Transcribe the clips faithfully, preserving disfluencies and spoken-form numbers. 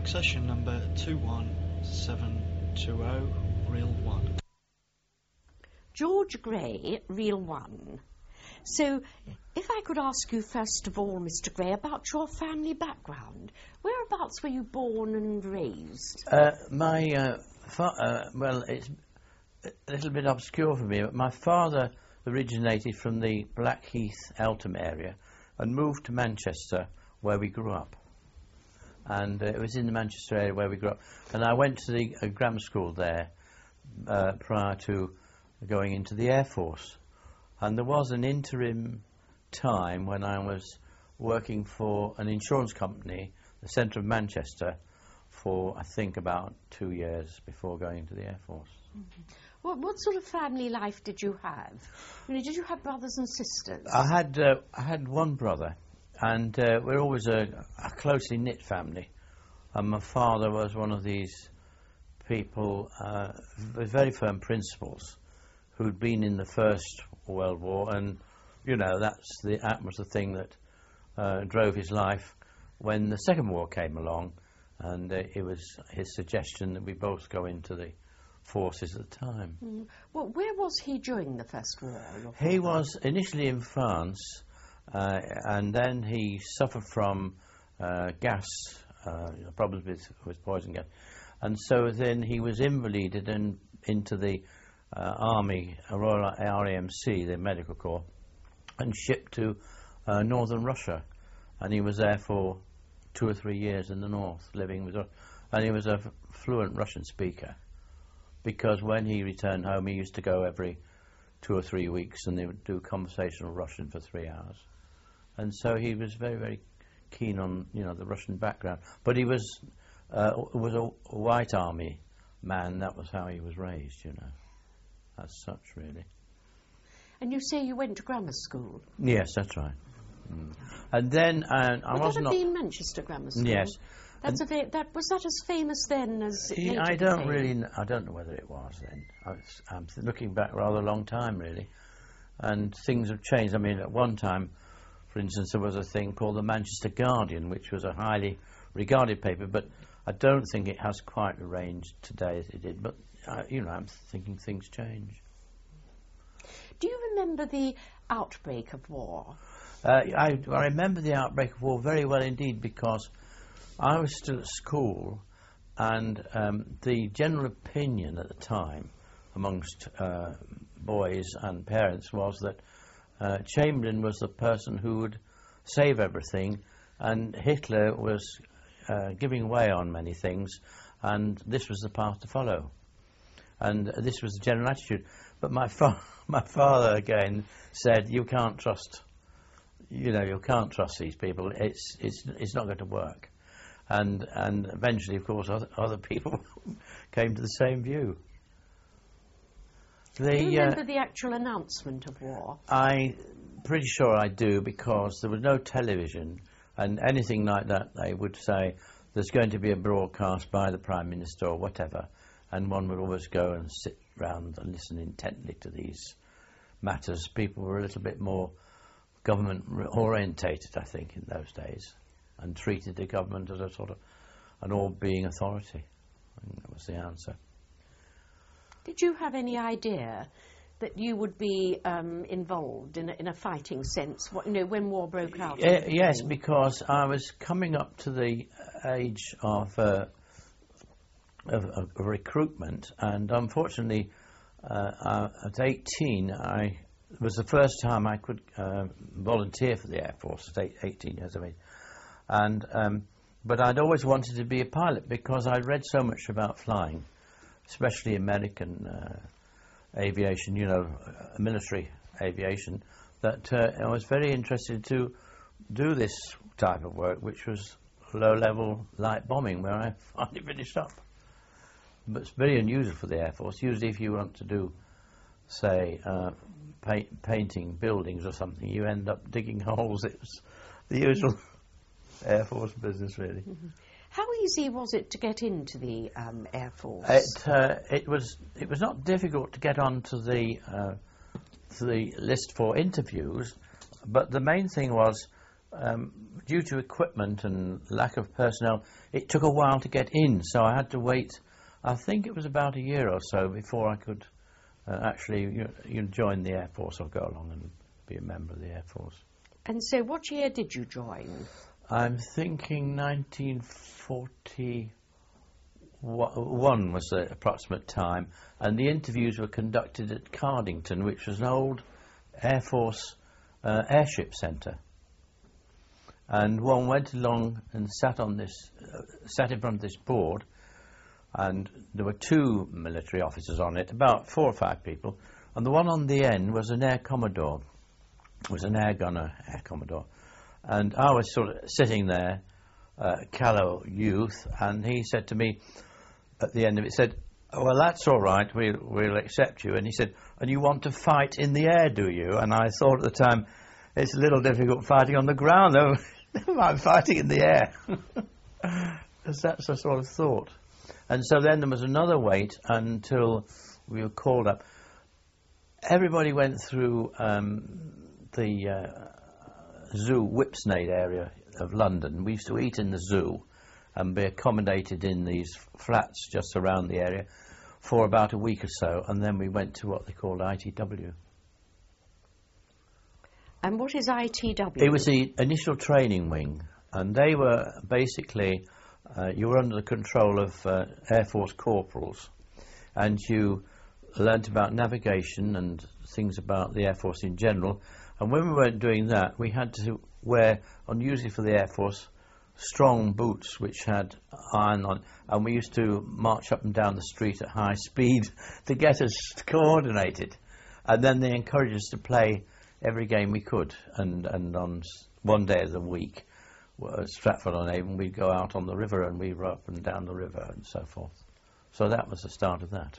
Succession number two one seven two zero, reel one. George Gray, reel one. So, if I could ask you first of all, Mister Gray, about your family background. Whereabouts were you born and raised? Uh, my, uh, fa- uh, well, it's a little bit obscure for me, but my father originated from the Blackheath, Eltham area and moved to Manchester, where we grew up. And uh, it was in the Manchester area where we grew up. And I went to the uh, grammar school there uh, prior to going into the Air Force. And there was an interim time when I was working for an insurance company, the centre of Manchester, for I think about two years before going into the Air Force. Mm-hmm. What, what sort of family life did you have? You know, did you have brothers and sisters? I had uh, I had one brother, and uh, we're always a, a closely knit family. And my father was one of these people uh, with very firm principles, who'd been in the First World War, and you know that's the that was the thing that uh, drove his life. When the Second War came along, and uh, it was his suggestion that we both go into the forces at the time. Mm. Well, where was he during the First War? He was initially in France, uh, and then he suffered from uh, gas uh, problems with, with poison gas, and so then he was invalided and into the uh, Army, Royal R A M C, the Medical Corps, and shipped to uh, northern Russia, and he was there for two or three years in the north, living with, and he was a f- fluent Russian speaker. Because when he returned home, he used to go every two or three weeks, and they would do conversational Russian for three hours. And so he was very, very keen on, you know, the Russian background. But he was uh, was a white army man. That was how he was raised, you know, as such, really. And you say you went to grammar school? Yes, that's right. Mm. And then uh, I Would was that not. have been Manchester Grammar School? Yes. That's a fa- that was that as famous then as it Yeah, later I don't became? really. Kn- I don't know whether it was then. I was, I'm th- looking back rather a long time, really, and things have changed. I mean, at one time, for instance, there was a thing called the Manchester Guardian, which was a highly regarded paper, but I don't think it has quite the range today as it did. But uh, you know, I'm thinking things change. Do you remember the outbreak of war? Uh, I, I remember the outbreak of war very well indeed, because I was still at school, and um, the general opinion at the time amongst uh, boys and parents was that uh, Chamberlain was the person who would save everything, and Hitler was uh, giving way on many things, and this was the path to follow. And uh, this was the general attitude. But my, fa- my father, again, said, you can't trust, you know, you can't trust these people. It's, it's, it's not going to work. And and eventually, of course, other, other people came to the same view. The, do you remember uh, the actual announcement of war? I'm pretty sure I do, because there was no television, and anything like that, they would say, there's going to be a broadcast by the Prime Minister or whatever, and one would always go and sit round and listen intently to these matters. People were a little bit more government-orientated, I think, in those days, and treated the government as a sort of an all-being authority. I think that was the answer. Did you have any idea that you would be um, involved in a, in a fighting sense, what, you know, when war broke out? Uh, yes, because I was coming up to the age of, uh, of, of recruitment, and unfortunately, uh, uh, at eighteen, I it was the first time I could uh, volunteer for the Air Force at eight, eighteen years of age. And um, but I'd always wanted to be a pilot, because I'd read so much about flying, especially American uh, aviation, you know, uh, military aviation, that uh, I was very interested to do this type of work, which was low-level light bombing, where I finally finished up. But it's very unusual for the Air Force. Usually if you want to do, say, uh, pa- painting buildings or something, you end up digging holes. It was the usual Air Force business, really. Mm-hmm. How easy was it to get into the um, Air Force? It uh, it was it was not difficult to get onto the uh, to the list for interviews, but the main thing was um, due to equipment and lack of personnel, it took a while to get in, so I had to wait. I think it was about a year or so before I could uh, actually you, you join the Air Force or go along and be a member of the Air Force. And so what year did you join? I'm thinking nineteen forty-one was the approximate time, and the interviews were conducted at Cardington, which was an old Air Force uh, airship centre. And one went along and sat on this, uh, sat in front of this board, and there were two military officers on it, about four or five people, and the one on the end was an Air Commodore, was an air gunner, Air Commodore. And I was sort of sitting there, uh, callow youth, and he said to me at the end of it, said, "Oh, well, that's all right, we'll, we'll accept you." And he said, "And you want to fight in the air, do you?" And I thought at the time, it's a little difficult fighting on the ground, though. Never mind fighting in the air. Because that's the sort of thought. And so then there was another wait until we were called up. Everybody went through um, the uh, zoo, Whipsnade area of London. We used to eat in the zoo and be accommodated in these flats just around the area for about a week or so, and then we went to what they called I T W. And what is I T W? It was the initial training wing, and they were basically, uh, you were under the control of uh, Air Force corporals, and you learnt about navigation and things about the Air Force in general. And when we weren't doing that, we had to wear, unusually for the Air Force, strong boots which had iron on, and we used to march up and down the street at high speed to get us coordinated. And then they encouraged us to play every game we could, and, and on one day of the week at Stratford-on-Avon we'd go out on the river and we row up and down the river and so forth. So that was the start of that.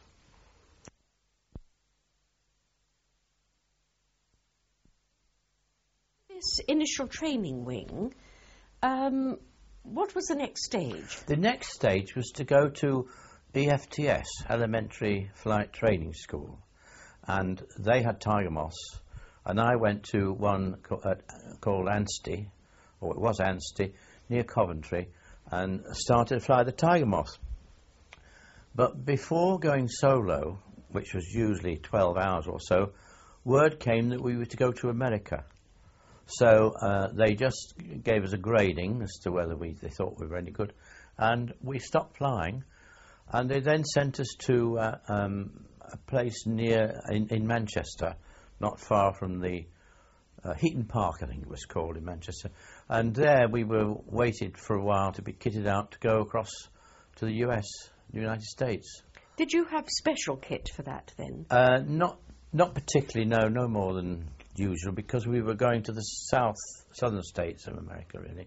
This initial training wing, um, what was the next stage? The next stage was to go to E F T S, Elementary Flight Training School, and they had Tiger Moths, and I went to one co- uh, called Anstey, or it was Anstey, near Coventry, and started to fly the Tiger Moth. But before going solo, which was usually twelve hours or so, word came that we were to go to America. So uh, they just gave us a grading as to whether we they thought we were any good, and we stopped flying, and they then sent us to uh, um, a place near in, in Manchester, not far from the uh, Heaton Park, I think it was called, in Manchester, and there we were waited for a while to be kitted out to go across to the U S, the United States. Did you have special kit for that then? Uh, not not particularly, no, no more than usual, because we were going to the south, southern states of America, really.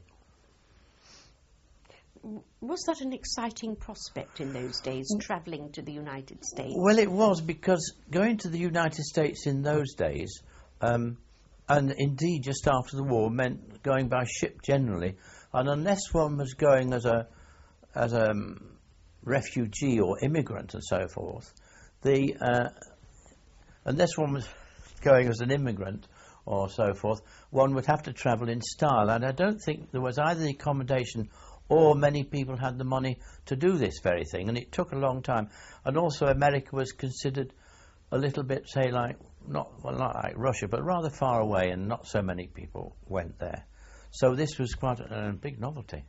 Was that an exciting prospect in those days, travelling to the United States? Well, it was, because going to the United States in those days, um, and indeed just after the war, meant going by ship generally, and unless one was going as a as a um, refugee or immigrant and so forth, the uh, unless one was going as an immigrant or so forth, one would have to travel in style, and I don't think there was either the accommodation or many people had the money to do this very thing, and it took a long time. And also America was considered a little bit, say, like, not, well, not like Russia, but rather far away, and not so many people went there. So this was quite a, a big novelty.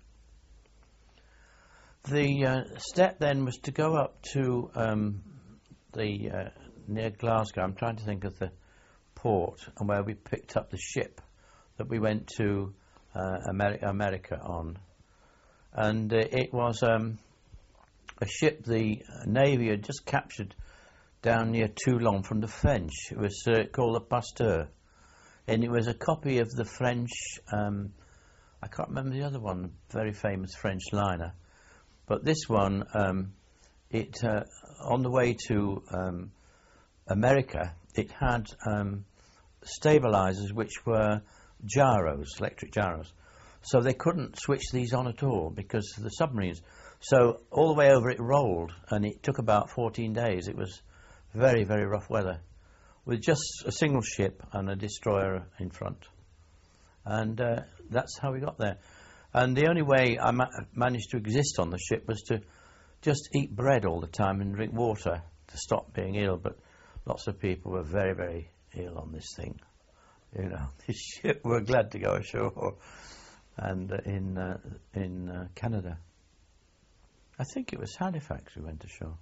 The uh, step then was to go up to um, the uh, near Glasgow. I'm trying to think of the port, and where we picked up the ship that we went to uh, Ameri- America on. And uh, it was um, a ship the Navy had just captured down near Toulon from the French. It was uh, called the Pasteur, and it was a copy of the French, um, I can't remember the other one, very famous French liner, but this one, um, it uh, on the way to um, America, it had um, stabilizers which were gyros, electric gyros. So they couldn't switch these on at all because of the submarines. So all the way over it rolled, and it took about fourteen days. It was very, very rough weather, with just a single ship and a destroyer in front. And uh, that's how we got there. And the only way I ma- managed to exist on the ship was to just eat bread all the time and drink water to stop being ill. But lots of people were very, very ill on this thing. You know, this ship were glad to go ashore, and uh, in uh, in uh, Canada. I think it was Halifax we went ashore.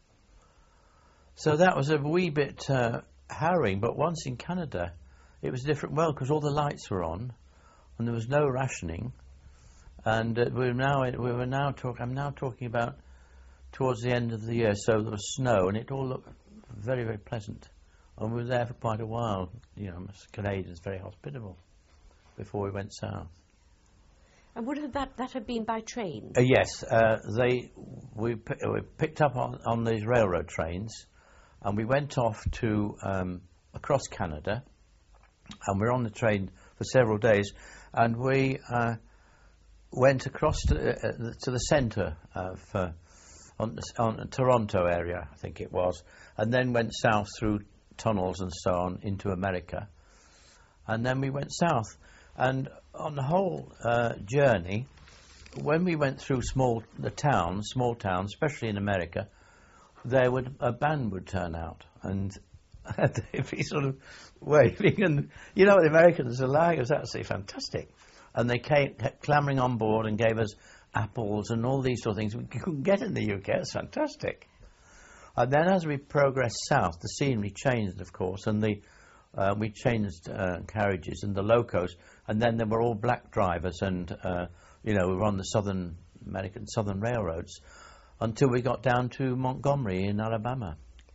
So that was a wee bit uh, harrowing. But once in Canada, it was a different world because all the lights were on, and there was no rationing. And uh, we were now we were now talking. I'm now talking about towards the end of the year. So there was snow, and it all looked very, very pleasant. And we were there for quite a while. You know, Canadians very hospitable before we went south. And would have that that have been by train? Uh, yes, uh, they we, p- we picked up on, on these railroad trains, and we went off to um, across Canada, and we were on the train for several days, and we uh, went across to, uh, to the centre of uh, on, on the Toronto area, I think it was, and then went south through tunnels and so on into America, and then we went south. And on the whole uh, journey, when we went through small the towns, small towns, especially in America, there would a band would turn out, and they'd be sort of waving, and you know what the Americans are like. It was absolutely fantastic, and they came, kept clamouring on board and gave us apples and all these sort of things we couldn't get in the U K. It's fantastic. And then as we progressed south, the scenery changed, of course, and the uh, we changed uh, carriages and the locos, and then there were all black drivers, and uh, you know we were on the Southern American Southern railroads until we got down to Montgomery in Alabama.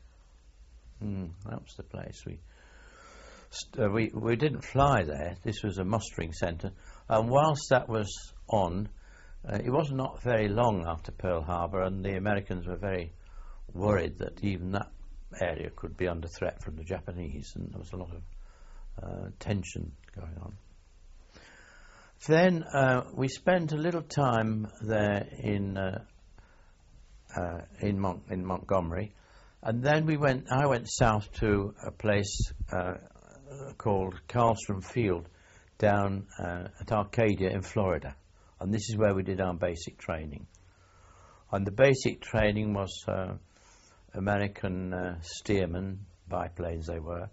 Mm, that was the place. We st- uh, we we didn't fly there. This was a mustering centre, and whilst that was on, uh, it was not very long after Pearl Harbor, and the Americans were very worried that even that area could be under threat from the Japanese, and there was a lot of uh, tension going on. Then uh, we spent a little time there in uh, uh, in, Mon- in Montgomery, and then we went. I went south to a place uh, called Carlstrom Field down uh, at Arcadia in Florida, and this is where we did our basic training. And the basic training was uh, American uh, Stearman biplanes they were,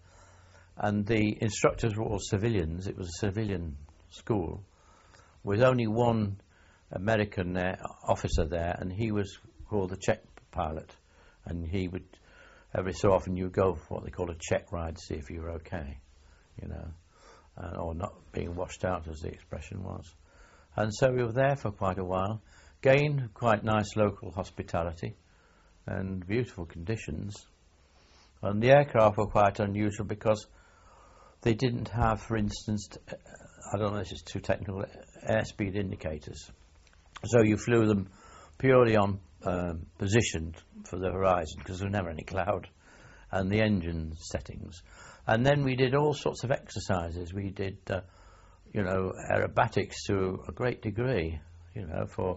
and the instructors were all civilians. It was a civilian school with only one American uh, officer there, and he was called the check pilot, and he would every so often you would go for what they call a check ride to see if you were okay, you know, uh, or not being washed out, as the expression was. And so we were there for quite a while, gained quite nice local hospitality and beautiful conditions. And the aircraft were quite unusual because they didn't have, for instance, uh, I don't know if this is too technical, airspeed indicators. So you flew them purely on um, position for the horizon because there was never any cloud, and the engine settings. And then we did all sorts of exercises. We did, uh, you know, aerobatics to a great degree, you know, for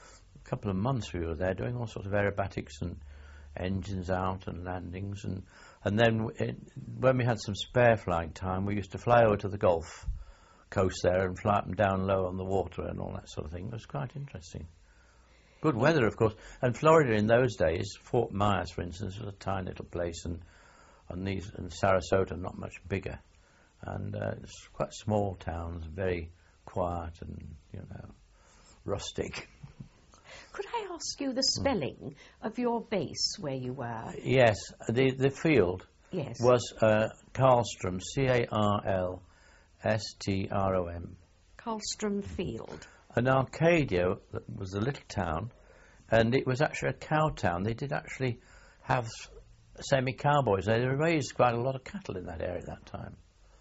a couple of months we were there doing all sorts of aerobatics and engines out and landings. And, and then it, when we had some spare flying time, we used to fly over to the Gulf Coast there and fly up and down low on the water and all that sort of thing. It was quite interesting. Good weather, of course. And Florida in those days, Fort Myers, for instance, was a tiny little place, and and these and Sarasota not much bigger, and uh, it's quite small towns, very quiet and you know rustic. Could I ask you the spelling mm. of your base where you were? Yes, the the field yes. was uh, Carlstrom, C A R L S T R O M. Carlstrom Field. And Arcadia was a little town, and it was actually a cow town. They did actually have semi-cowboys. They raised quite a lot of cattle in that area at that time.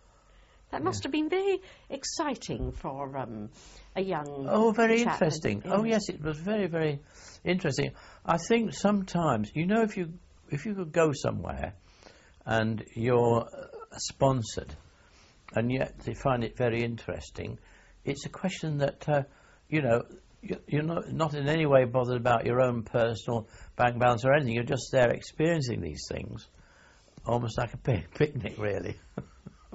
That must yeah. have been very exciting for um, a young Oh, very chap. interesting. Yeah. Oh, yes, it was very, very interesting. I think sometimes, you know, if you if you could go somewhere and you're uh, sponsored, and yet they find it very interesting, it's a question that, uh, you know, you're not, not in any way bothered about your own personal bank balance or anything. You're just there experiencing these things, almost like a picnic, really.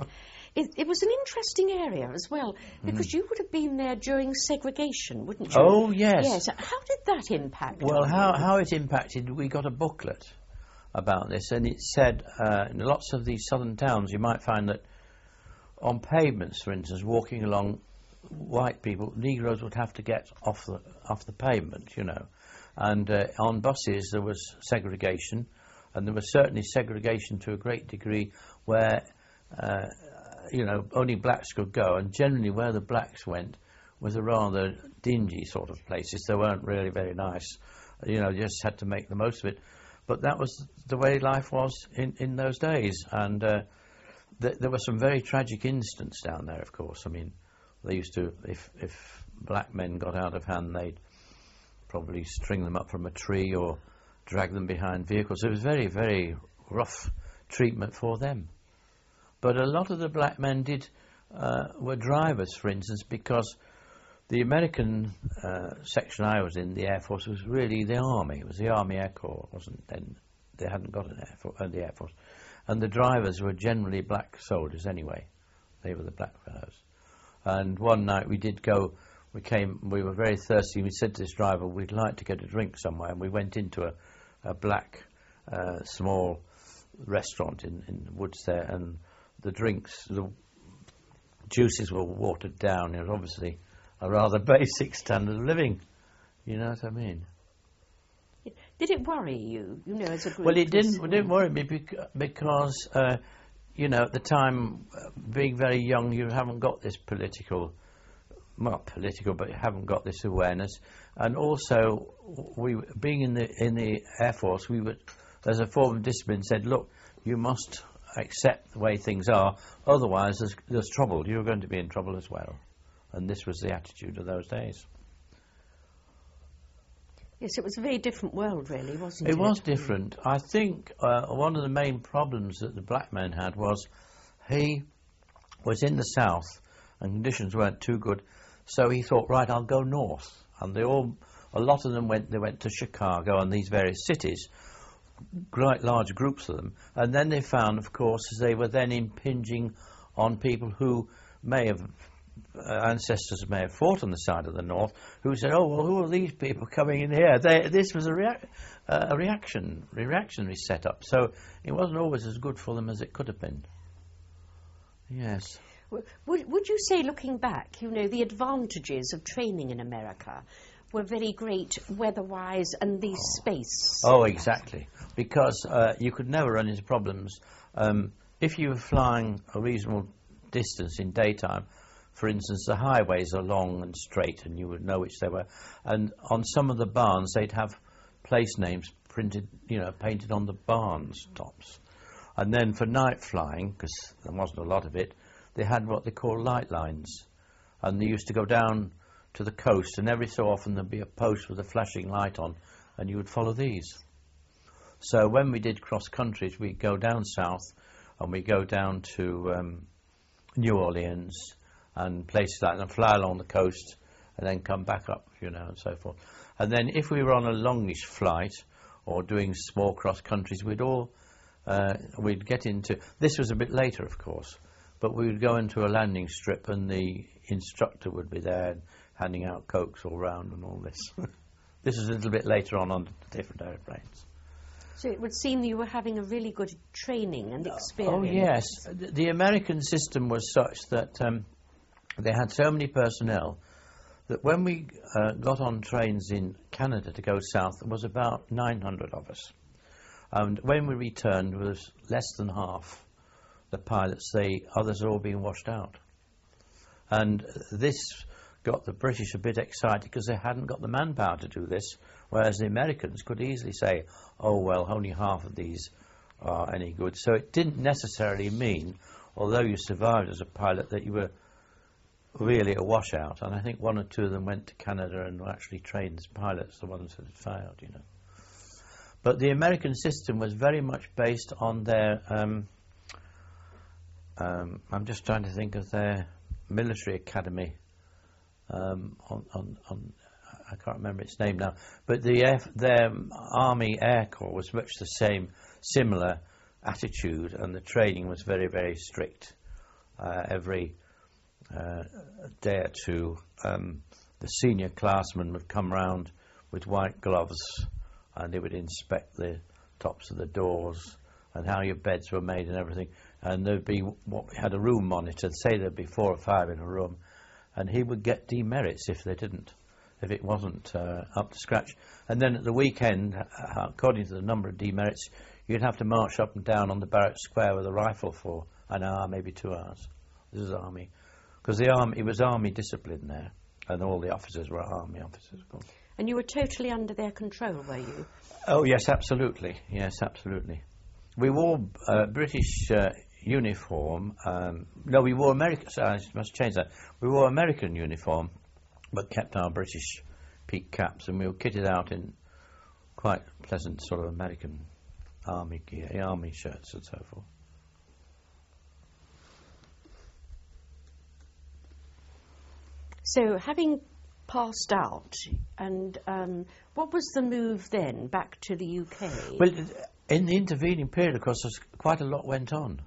it, it was an interesting area as well, because mm. you would have been there during segregation, wouldn't you? Oh, yes. Yes. How did that impact? Well, on how, you? how it impacted, we got a booklet about this, and it said uh, in lots of these southern towns you might find that on pavements, for instance, walking along, white people, Negroes would have to get off the off the pavement, you know, and uh, on buses there was segregation, and there was certainly segregation to a great degree where uh, you know only blacks could go, and generally where the blacks went was a rather dingy sort of places. They weren't really very nice, you know, you just had to make the most of it. But that was the way life was in, in those days, and uh, th there were some very tragic incidents down there, of course. I mean, they used to, if, if black men got out of hand, they'd probably string them up from a tree or drag them behind vehicles. It was very, very rough treatment for them. But a lot of the black men did, uh, were drivers, for instance, because the American uh, section I was in, the Air Force, was really the Army. It was the Army Air Corps, it wasn't then. They hadn't got an Air Force, uh, the Air Force. And the drivers were generally black soldiers anyway. They were the black fellows. And one night we did go, we came, we were very thirsty. We said to this driver, we'd like to get a drink somewhere. And we went into a, a black, uh, small restaurant in, in the woods there. And the drinks, the juices were watered down. It was obviously a rather basic standard of living, you know what I mean? Did it worry you, you know, as a group? Well, it didn't, it didn't worry me bec because, uh, you know, at the time, uh, being very young, you haven't got this political, not political, but you haven't got this awareness. And also, we, being in the in the Air Force, we would, as a form of discipline, said, look, you must accept the way things are, otherwise there's, there's trouble. You're going to be in trouble as well. And this was the attitude of those days. Yes, it was a very different world, really, wasn't it? It was different. I think uh, one of the main problems that the black man had was he was in the South and conditions weren't too good, so he thought, right, I'll go north. And they all, a lot of them went, they went to Chicago and these various cities, quite large groups of them. And then they found, of course, they were then impinging on people who may have Uh, ancestors may have fought on the side of the North, who said, oh, well, who are these people coming in here? They, this was a, rea uh, a reaction, a reactionary setup, so it wasn't always as good for them as it could have been. Yes. Would, would you say, looking back, you know, the advantages of training in America were very great weather-wise and the oh. space? Oh, exactly, because uh, you could never run into problems. Um, if you were flying a reasonable distance in daytime, for instance, the highways are long and straight, and you would know which they were. And on some of the barns, they'd have place names printed, you know, painted on the barns tops. And then for night flying, because there wasn't a lot of it, they had what they call light lines. And they used to go down to the coast, and every so often there'd be a post with a flashing light on, and you would follow these. So when we did cross countries, we'd go down south, and we'd go down to um, New Orleans, and places like that, and fly along the coast and then come back up, you know, and so forth. And then if we were on a longish flight or doing small cross countries, we'd all, uh, we'd get into, this was a bit later, of course, but we would go into a landing strip and the instructor would be there handing out cokes all round and all this. This was a little bit later on on the different aeroplanes. So it would seem that you were having a really good training and experience. Oh, yes. The, the American system was such that um, they had so many personnel that when we uh, got on trains in Canada to go south, there was about nine hundred of us. And when we returned, there was less than half the pilots. The others had all been washed out. And this got the British a bit excited because they hadn't got the manpower to do this, whereas the Americans could easily say, oh, well, only half of these are any good. So it didn't necessarily mean, although you survived as a pilot, that you were really a washout. And I think one or two of them went to Canada and were actually trained as pilots, the ones that had failed, you know. But the American system was very much based on their, um, um, I'm just trying to think of their military academy, um, on, on, on, I can't remember its name now, but the Air, their Army Air Corps was much the same, similar attitude, and the training was very, very strict. uh, every uh, day or two, um, the senior classmen would come round with white gloves, and they would inspect the tops of the doors and how your beds were made and everything. And there'd be what we had a room monitor. Say there'd be four or five in a room, and he would get demerits if they didn't, if it wasn't uh, up to scratch. And then at the weekend, uh, according to the number of demerits, you'd have to march up and down on the barrack square with a rifle for an hour, maybe two hours. This is army, because the army it was army discipline there, and all the officers were army officers. Of course. And you were totally under their control, were you? Oh yes, absolutely. Yes, absolutely. We wore uh, British uh, uniform. Um, no, we wore American. Sorry, I must change that. We wore American uniform, but kept our British peak caps, and we were kitted out in quite pleasant sort of American army gear, army shirts, and so forth. So, having passed out, and um, what was the move then back to the U K? Well, in the intervening period, of course, quite a lot went on.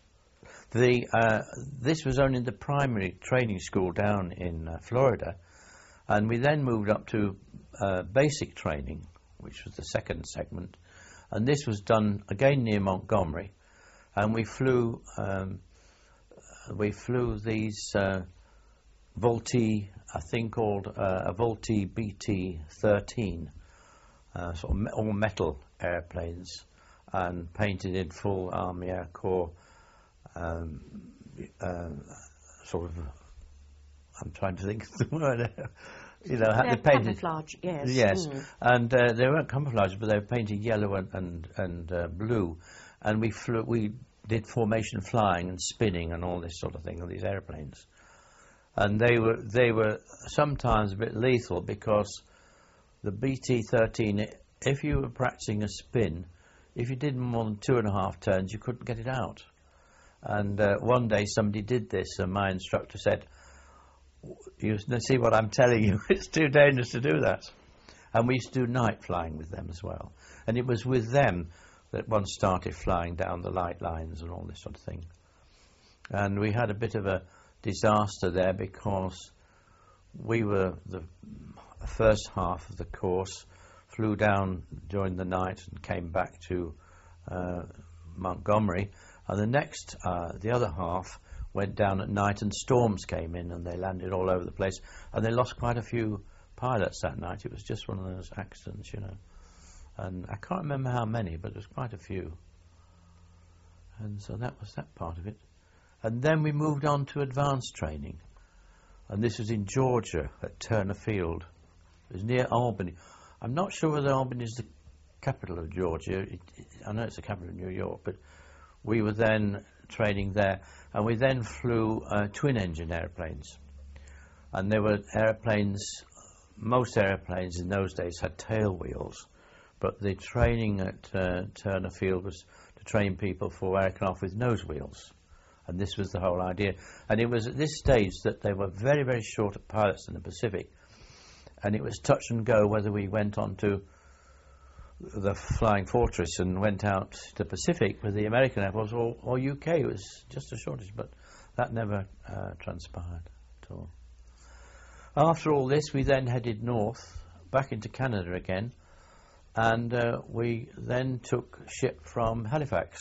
The uh, this was only the primary training school down in uh, Florida, and we then moved up to uh, basic training, which was the second segment, and this was done again near Montgomery, and we flew um, we flew these uh, Vultee, I think called uh, a Vultee B T thirteen, uh, sort of me- all metal airplanes, and painted in full Army Air Corps um, uh, sort of. I'm trying to think of the word. You know, They're the painted camouflage, yes. Yes, Mm. and uh, they weren't camouflage, but they were painted yellow and and, and uh, blue, and we flew. We did formation flying and spinning and all this sort of thing on these airplanes. And they were they were sometimes a bit lethal, because the B T thirteen, if you were practicing a spin, if you did more than two and a half turns, you couldn't get it out. And uh, one day somebody did this, and my instructor said, "You see what I'm telling you? It's too dangerous to do that." And we used to do night flying with them as well. And it was with them that one started flying down the light lines and all this sort of thing. And we had a bit of a disaster there, because we were the first half of the course, flew down during the night and came back to uh, Montgomery, and the next, uh, the other half went down at night, and storms came in and they landed all over the place, and they lost quite a few pilots that night. It was just one of those accidents, you know, and I can't remember how many, but there was quite a few. And so that was that part of it. And then we moved on to advanced training, and this was in Georgia at Turner Field. It was near Albany. I'm not sure whether Albany is the capital of Georgia. It, it, I know it's the capital of New York, but we were then training there, and we then flew uh, twin-engine airplanes. And there were airplanes, most airplanes in those days had tail wheels, but the training at uh, Turner Field was to train people for aircraft with nose wheels. And this was the whole idea. And it was at this stage that they were very, very short of pilots in the Pacific. And it was touch and go whether we went on to the Flying Fortress and went out to the Pacific with the American Air Force, or, or U K. It was just a shortage, but that never uh, transpired at all. After all this, we then headed north, back into Canada again, and uh, we then took ship from Halifax.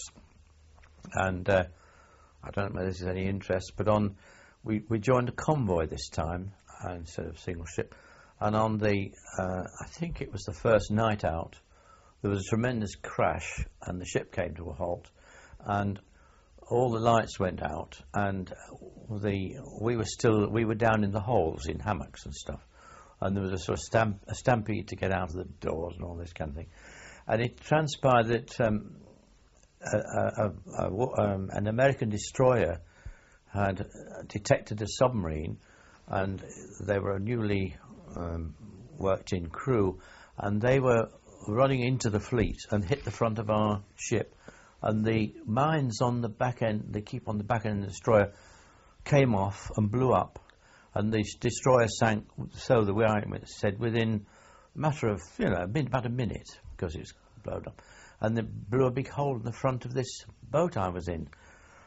And uh, I don't know if this is any interest, but on we, we joined a convoy this time uh, instead of a single ship. And on the, uh, I think it was the first night out, there was a tremendous crash, and the ship came to a halt, and all the lights went out, and the we were still we were down in the holes in hammocks and stuff, and there was a sort of stamp, a stampede to get out of the doors and all this kind of thing, and it transpired that um, a, a, a, a, um, an American destroyer had detected a submarine, and they were a newly um, worked-in crew, and they were running into the fleet and hit the front of our ship, and the mines on the back end, they keep on the back end of the destroyer, came off and blew up, and the destroyer sank, so the eyewitness said, within a matter of, you know, about a minute, because it was blown up, and they blew a big hole in the front of this boat I was in.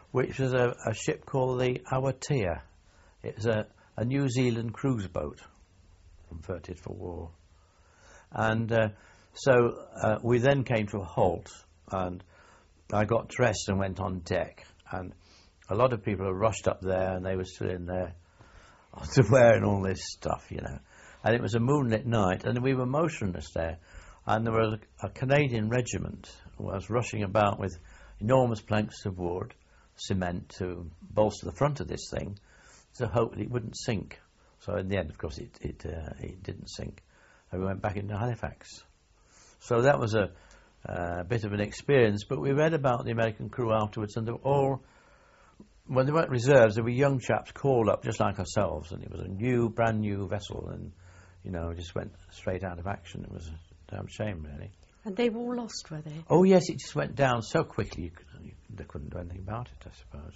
which was a, a ship called the Awatea. It was a, a New Zealand cruise boat, converted for war. And uh, so uh, we then came to a halt, and I got dressed and went on deck. And a lot of people had rushed up there, and they were still in there wearing all this stuff, you know. And it was a moonlit night, and we were motionless there. And there was a, a Canadian regiment who was rushing about with enormous planks of wood, cement, to bolster the front of this thing, to hope that it wouldn't sink. So in the end, of course, it it, uh, it didn't sink. And we went back into Halifax. So that was a uh, bit of an experience. But we read about the American crew afterwards, and they were all, when they weren't reserves, there were young chaps called up just like ourselves, and it was a new, brand new vessel, and, you know, just went straight out of action. It was a damn shame, really. And they were all lost, were they? Oh, yes, it just went down so quickly you, could, you they couldn't do anything about it, I suppose.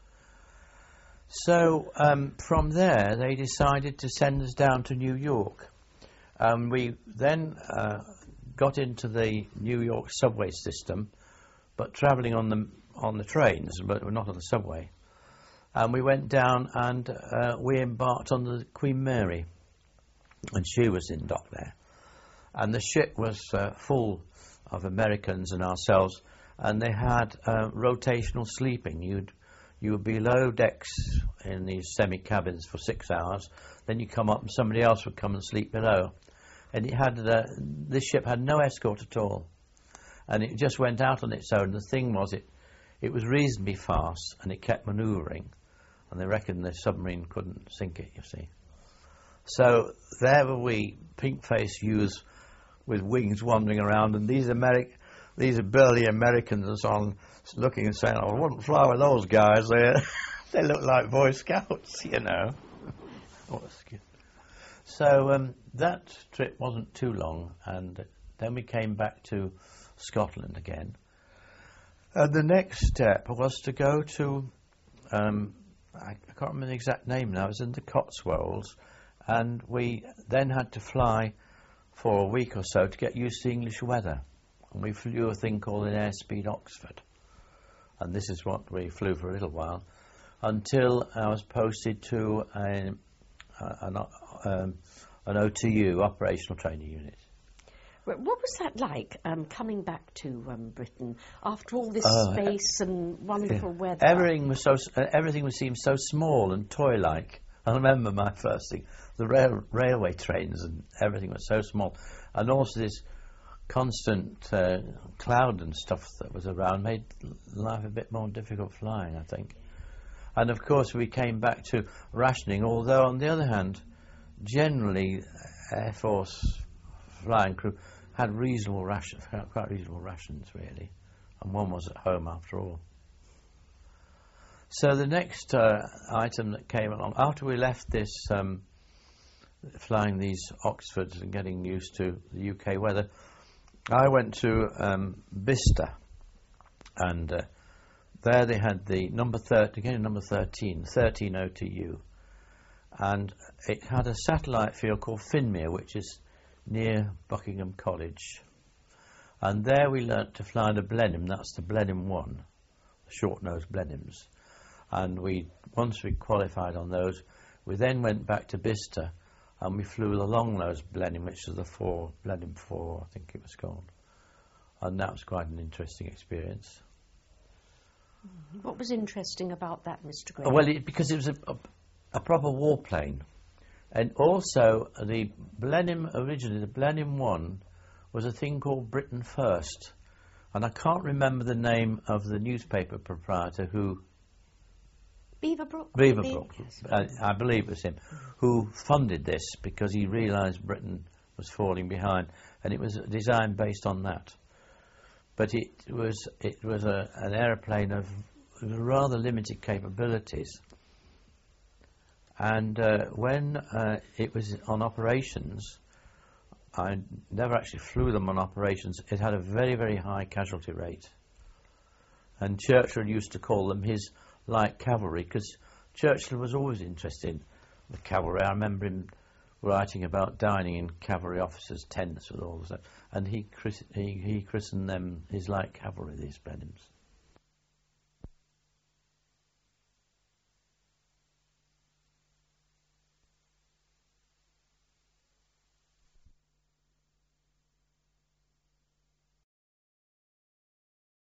So um, from there, they decided to send us down to New York. Um, we then uh, got into the New York subway system, but travelling on the on the trains, but not on the subway. And we went down and uh, we embarked on the Queen Mary, and she was in dock there. And the ship was uh, full of Americans and ourselves, and they had uh, rotational sleeping. You'd you would be below decks in these semi-cabins for six hours, then you come up and somebody else would come and sleep below. And it had uh, this ship had no escort at all, and it just went out on its own. The thing was, it it was reasonably fast, and it kept manoeuvring, and they reckoned the submarine couldn't sink it, you see. So there were we, pink-faced youths with wings wandering around, and these Ameri- these burly Americans on looking and saying, "I wouldn't fly with those guys. They they look like Boy Scouts, you know." Oh, excuse. So um, that trip wasn't too long, and then we came back to Scotland again. And the next step was to go to, um, I, I can't remember the exact name now, it was in the Cotswolds, and we then had to fly for a week or so to get used to English weather. And we flew a thing called an Airspeed Oxford. And this is what we flew for a little while, until I was posted to a, an, um, an O T U, Operational Training Unit. What was that like, um, coming back to um, Britain after all this uh, space and wonderful yeah. weather? Everything was so, uh, everything was seemed so small and toy-like. I remember my first thing, the rail, railway trains and everything was so small, and also this constant uh, cloud and stuff that was around made life a bit more difficult flying, I think. And of course we came back to rationing, although on the other hand, generally Air Force flying crew had reasonable rations, quite reasonable rations really, and one was at home after all. So the next uh, item that came along, after we left this um, flying these Oxfords and getting used to the U K weather, I went to um, Bicester, and uh, there they had the number thirteen, again number thirteen, thirteen O T U, and it had a satellite field called Finmere, which is near Buckingham College, and there we learnt to fly the Blenheim. That's the Blenheim one, the short-nosed Blenheims, and we once we qualified on those, we then went back to Bicester. And we flew the long-nosed Blenheim, which was the four, Blenheim four, I think it was called. And that was quite an interesting experience. What was interesting about that, Mister Gray? Well, it, because it was a, a, a proper warplane. And also, the Blenheim, originally, the Blenheim one, was a thing called Britain First. And I can't remember the name of the newspaper proprietor who... Beaverbrook? Beaverbrook, I, I believe it was him, who funded this because he realised Britain was falling behind, and it was designed based on that. But it was it was a, an aeroplane of rather limited capabilities, and uh, when uh, it was on operations, I never actually flew them on operations. It had a very, very high casualty rate, and Churchill used to call them his light cavalry, because Churchill was always interested in the cavalry. I remember him writing about dining in cavalry officers' tents with all that, and he, chris- he he christened them his light cavalry, these Blenheims.